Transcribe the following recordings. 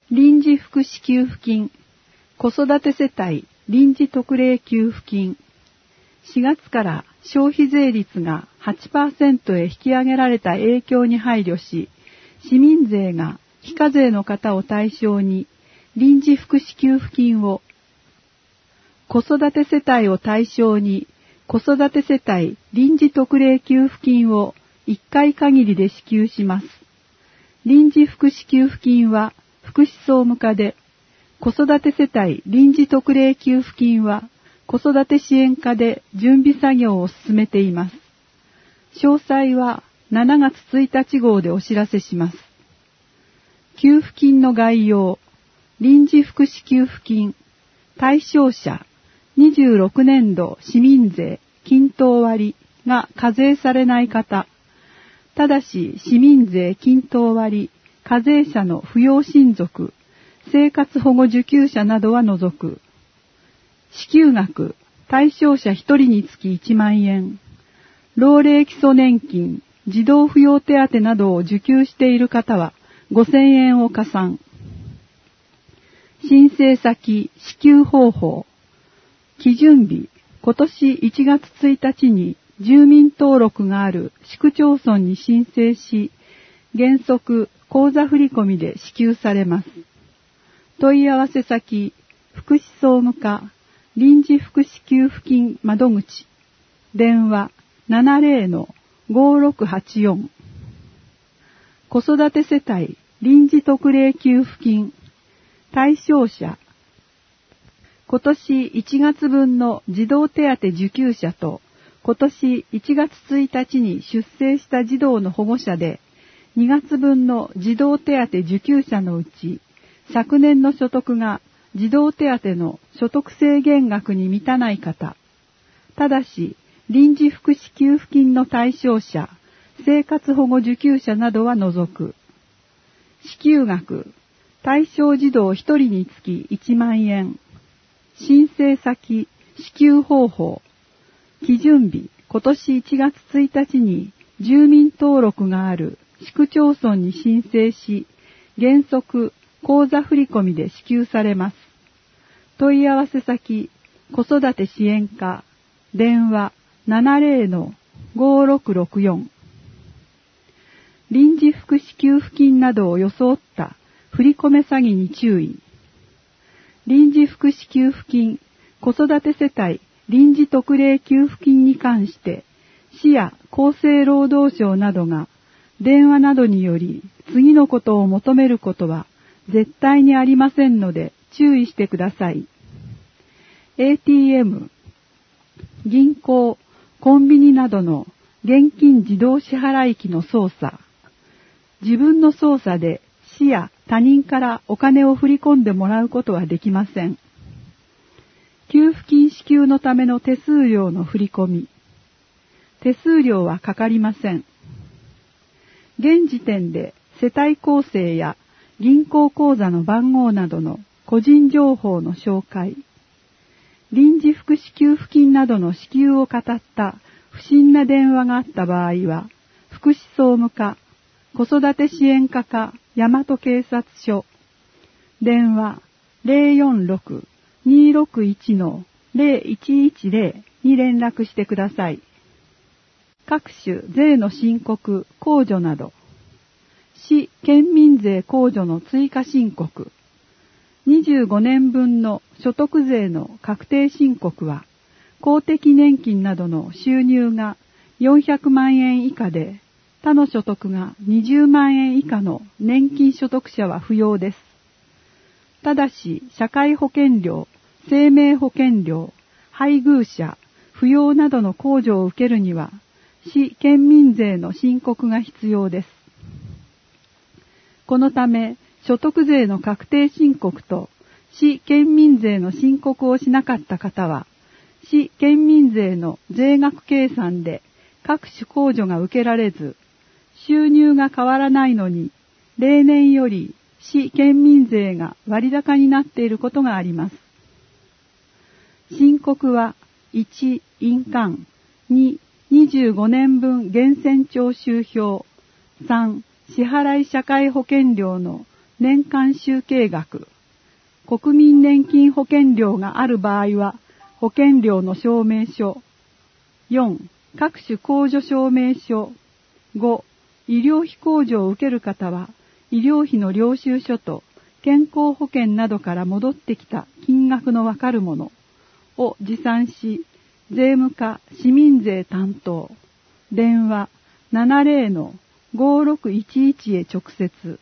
臨時福祉給付金、子育て世帯臨時特例給付金。4月から消費税率が 8% へ引き上げられた影響に配慮し、市民税が非課税の方を対象に臨時福祉給付金を、子育て世帯を対象に子育て世帯臨時特例給付金を1回限りで支給します。臨時福祉給付金は福祉総務課で、子育て世帯臨時特例給付金は子育て支援課で準備作業を進めています。詳細は7月1日号でお知らせします。給付金の概要、臨時福祉給付金、対象者、26年度市民税均等割が課税されない方、ただし市民税均等割、課税者の扶養親族、生活保護受給者などは除く。支給額、対象者1人につき1万円。老齢基礎年金、児童扶養手当などを受給している方は5000円を加算。申請先、支給方法。基準日、今年1月1日に住民登録がある市区町村に申請し、原則口座振込で支給されます。問い合わせ先、福祉総務課、臨時福祉給付金窓口、電話 70-5684。子育て世帯臨時特例給付金、対象者、今年1月分の児童手当受給者と、今年1月1日に出生した児童の保護者で、2月分の児童手当受給者のうち、昨年の所得が児童手当の所得制限額に満たない方、ただし臨時福祉給付金の対象者、生活保護受給者などは除く。支給額、対象児童1人につき1万円。申請先、支給方法。基準日、今年1月1日に住民登録がある市区町村に申請し、原則口座振込で支給されます。問い合わせ先、子育て支援課、電話 70-5664。臨時福祉給付金などを装った振込詐欺に注意。臨時福祉給付金、子育て世帯臨時特例給付金に関して、市や厚生労働省などが電話などにより次のことを求めることは絶対にありませんので注意してください。ATM、銀行、コンビニなどの現金自動支払機の操作。自分の操作で市や他人からお金を振り込んでもらうことはできません。給付金支給のための手数料の振り込み。手数料はかかりません。現時点で世帯構成や銀行口座の番号などの個人情報の紹介。臨時福祉給付金などの支給を語った不審な電話があった場合は、福祉総務課、子育て支援課か大和警察署、電話 046-261-0110 に連絡してください。各種税の申告、控除など、市県民税控除の追加申告、25年分の所得税の確定申告は、公的年金などの収入が400万円以下で、他の所得が20万円以下の年金所得者は不要です。ただし、社会保険料、生命保険料、配偶者、扶養などの控除を受けるには、市県民税の申告が必要です。このため、所得税の確定申告と市県民税の申告をしなかった方は、市県民税の税額計算で各種控除が受けられず、収入が変わらないのに、例年より市県民税が割高になっていることがあります。申告は、1、印鑑、2、25年分源泉徴収票、3、支払い社会保険料の年間集計額、国民年金保険料がある場合は、保険料の証明書。4、各種控除証明書。5、医療費控除を受ける方は、医療費の領収書と健康保険などから戻ってきた金額のわかるものを持参し、税務課市民税担当、電話 70-5611 へ直接。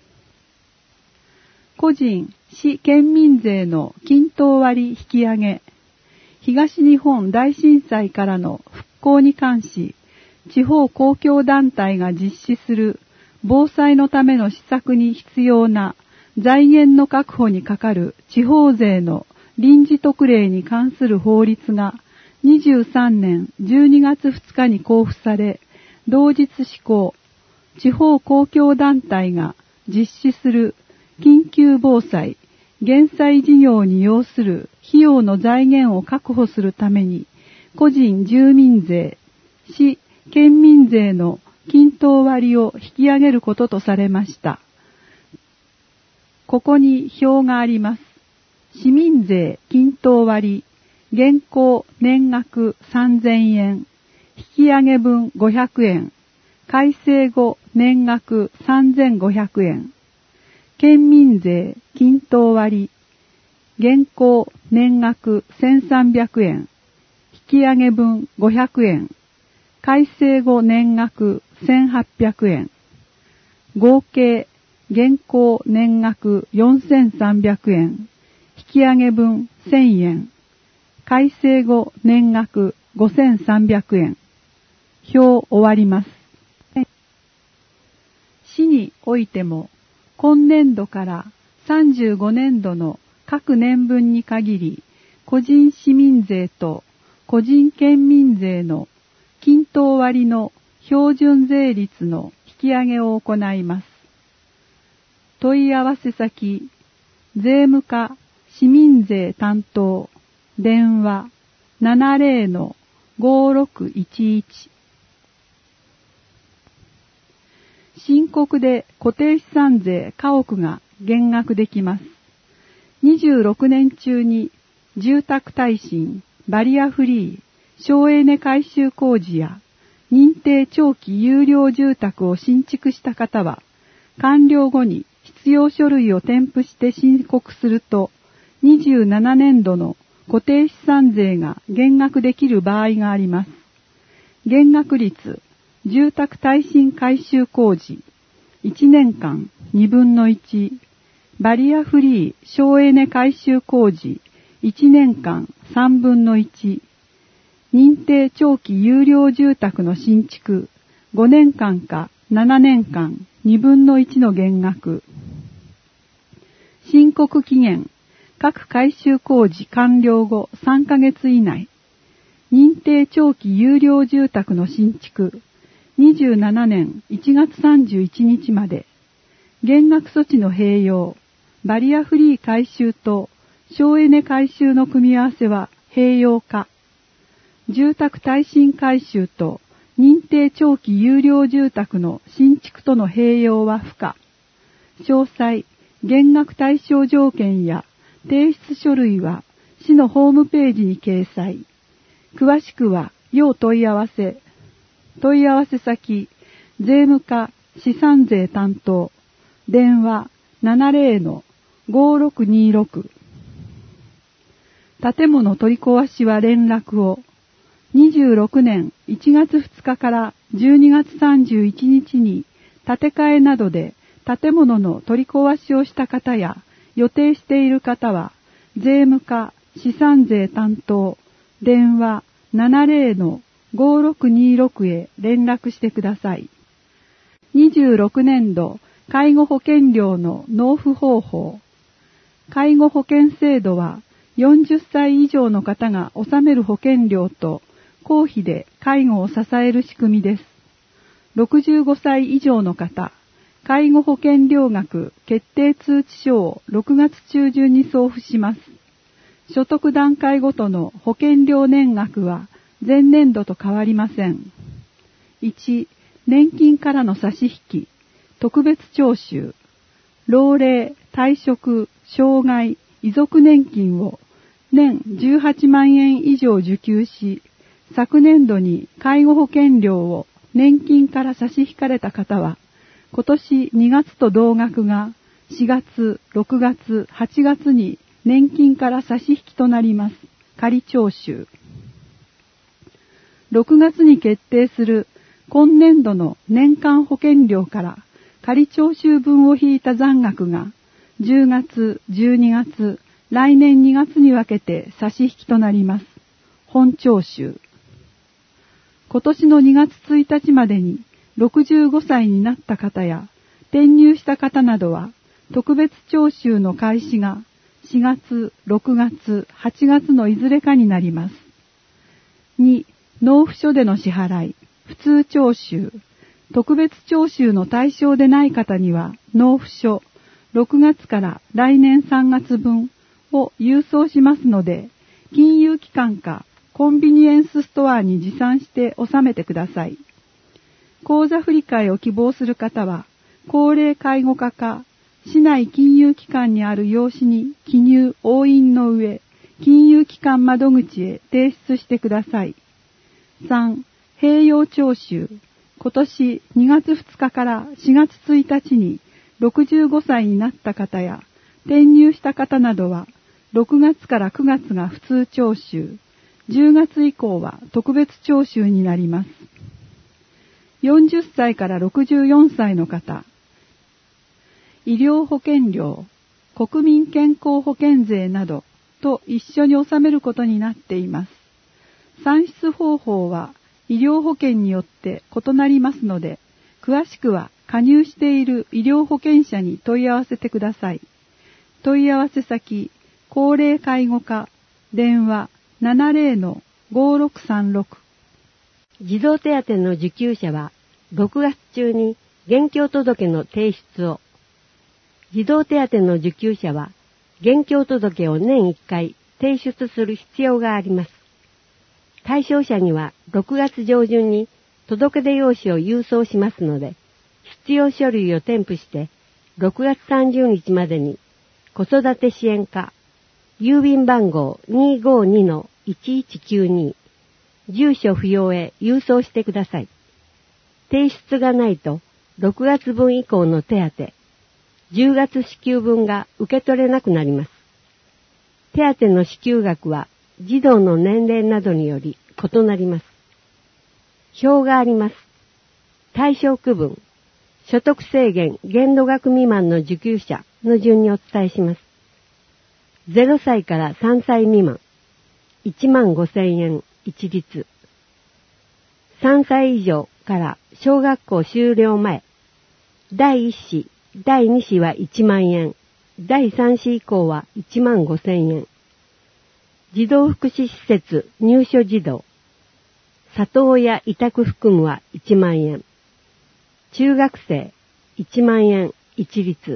個人、市県民税の均等割引き上げ、東日本大震災からの復興に関し、地方公共団体が実施する防災のための施策に必要な財源の確保にかかる地方税の臨時特例に関する法律が23年12月2日に公布され、同日施行。地方公共団体が実施する緊急防災・減災事業に要する費用の財源を確保するために、個人住民税、市県民税の均等割を引き上げることとされました。ここに表があります。市民税均等割、現行年額3000円、引き上げ分500円、改正後年額3500円。県民税均等割、現行年額1300円、引き上げ分500円、改正後年額1800円、合計現行年額4300円、引き上げ分1000円、改正後年額5300円。表終わります。市においても、今年度から35年度の各年分に限り、個人市民税と個人県民税の均等割の標準税率の引き上げを行います。問い合わせ先、税務課市民税担当、電話 70-5611。申告で固定資産税家屋が減額できます。26年中に住宅耐震、バリアフリー、省エネ改修工事や認定長期有料住宅を新築した方は、完了後に必要書類を添付して申告すると、27年度の固定資産税が減額できる場合があります。減額率、住宅耐震改修工事、1年間2分の1、バリアフリー省エネ改修工事、1年間3分の1、認定長期有料住宅の新築、5年間か7年間2分の1の減額。申告期限、各改修工事完了後3ヶ月以内。認定長期有料住宅の新築、27年1月31日まで。減額措置の併用、バリアフリー改修と省エネ改修の組み合わせは併用か。住宅耐震改修と認定長期有料住宅の新築との併用は不可。詳細、減額対象条件や提出書類は市のホームページに掲載。詳しくは要問い合わせ。問い合わせ先、税務課資産税担当、電話 70-5626。建物取り壊しは連絡を。26年1月2日から12月31日に建て替えなどで建物の取り壊しをした方や予定している方は、税務課資産税担当、電話 70-5626 へ連絡してください。26年度介護保険料の納付方法。介護保険制度は40歳以上の方が納める保険料と公費で介護を支える仕組みです。65歳以上の方、介護保険料額決定通知書を6月中旬に送付します。所得段階ごとの保険料年額は前年度と変わりません。1、年金からの差し引き、特別徴収。 老齢、退職、障害、遺族年金を年18万円以上受給し、昨年度に介護保険料を年金から差し引かれた方は、今年2月と同額が4月、6月、8月に年金から差し引きとなります。仮徴収。6月に決定する今年度の年間保険料から仮徴収分を引いた残額が10月、12月、来年2月に分けて差し引きとなります。本徴収。今年の2月1日までに65歳になった方や転入した方などは特別徴収の開始が4月、6月、8月のいずれかになります。2、納付書での支払い、普通徴収、特別徴収の対象でない方には納付書、6月から来年3月分を郵送しますので、金融機関かコンビニエンスストアに持参して納めてください。口座振替を希望する方は、高齢介護課か市内金融機関にある用紙に記入押印の上、金融機関窓口へ提出してください。3、併用徴収。今年2月2日から4月1日に65歳になった方や転入した方などは、6月から9月が普通徴収、10月以降は特別徴収になります。40歳から64歳の方、医療保険料、国民健康保険税などと一緒に納めることになっています。算出方法は医療保険によって異なりますので、詳しくは加入している医療保険者に問い合わせてください。問い合わせ先、高齢介護課、電話 70-5636。 児童手当の受給者は6月中に現況届の提出を。児童手当の受給者は現況届を年1回提出する必要があります。対象者には6月上旬に届出用紙を郵送しますので、必要書類を添付して6月30日までに子育て支援課、郵便番号 252-1192、住所不要へ郵送してください。提出がないと6月分以降の手当、10月支給分が受け取れなくなります。手当の支給額は児童の年齢などにより異なります。表があります。対象区分、所得制限限度額未満の受給者の順にお伝えします。0歳から3歳未満、15,000円一律。3歳以上から小学校修了前、第1子、第2子は1万円、第3子以降は15,000円。児童福祉施設入所児童、里親委託含むは1万円。中学生1万円一律。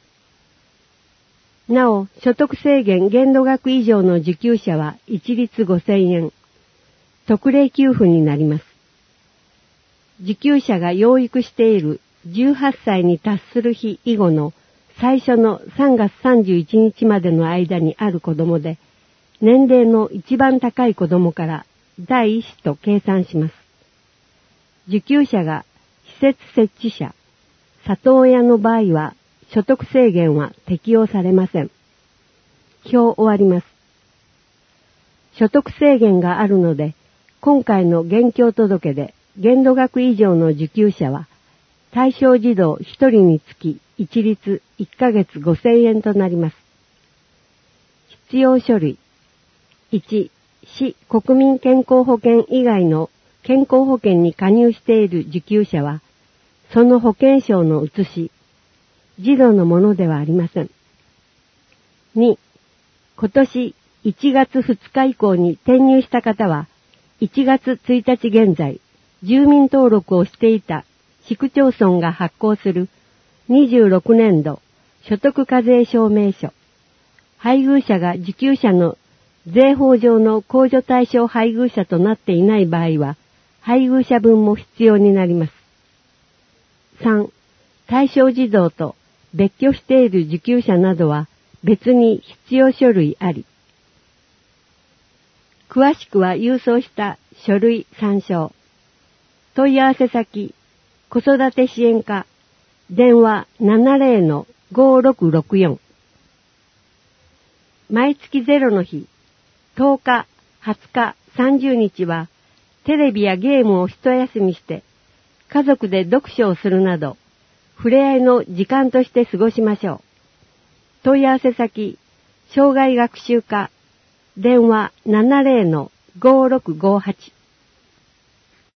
なお、所得制限限度額以上の受給者は一律5,000円。特例給付になります。受給者が養育している18歳に達する日以後の最初の3月31日までの間にある子供で、年齢の一番高い子供から第一子と計算します。受給者が施設設置者、里親の場合は所得制限は適用されません。表終わります。所得制限があるので、今回の現況届で限度額以上の受給者は、対象児童1人につき一律1ヶ月5,000円となります。必要書類。1、市国民健康保険以外の健康保険に加入している受給者は、その保険証の写し、児童のものではありません。2、今年1月2日以降に転入した方は、1月1日現在、住民登録をしていた市区町村が発行する26年度所得課税証明書、配偶者が受給者の税法上の控除対象配偶者となっていない場合は、配偶者分も必要になります。3、対象児童と別居している受給者などは別に必要書類あり。詳しくは郵送した書類参照。問い合わせ先、子育て支援課、電話 70-5664。毎月0の日、10日、20日、30日は、テレビやゲームを一休みして、家族で読書をするなど、触れ合いの時間として過ごしましょう。問い合わせ先、障害学習課、電話 70-5658。